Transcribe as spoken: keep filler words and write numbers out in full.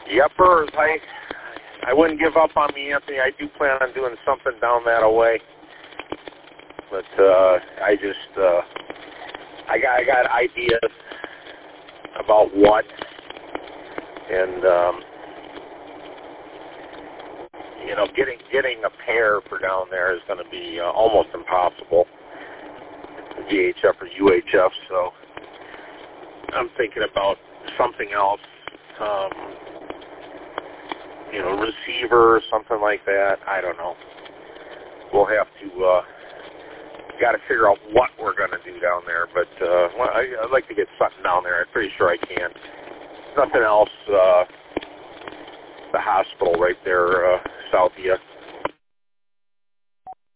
Yepers, I I wouldn't give up on me, Anthony. I do plan on doing something down that way, but uh, I just uh, I got I got ideas about what, and um, you know, getting getting a pair for down there is going to be uh, almost impossible. V H F or U H F, so I'm thinking about something else. Um, you know, receiver or something like that. I don't know. We'll have to, uh, got to figure out what we're going to do down there. But uh, well, I, I'd like to get something down there. I'm pretty sure I can. Nothing else. Uh, the hospital right there, uh, south of you.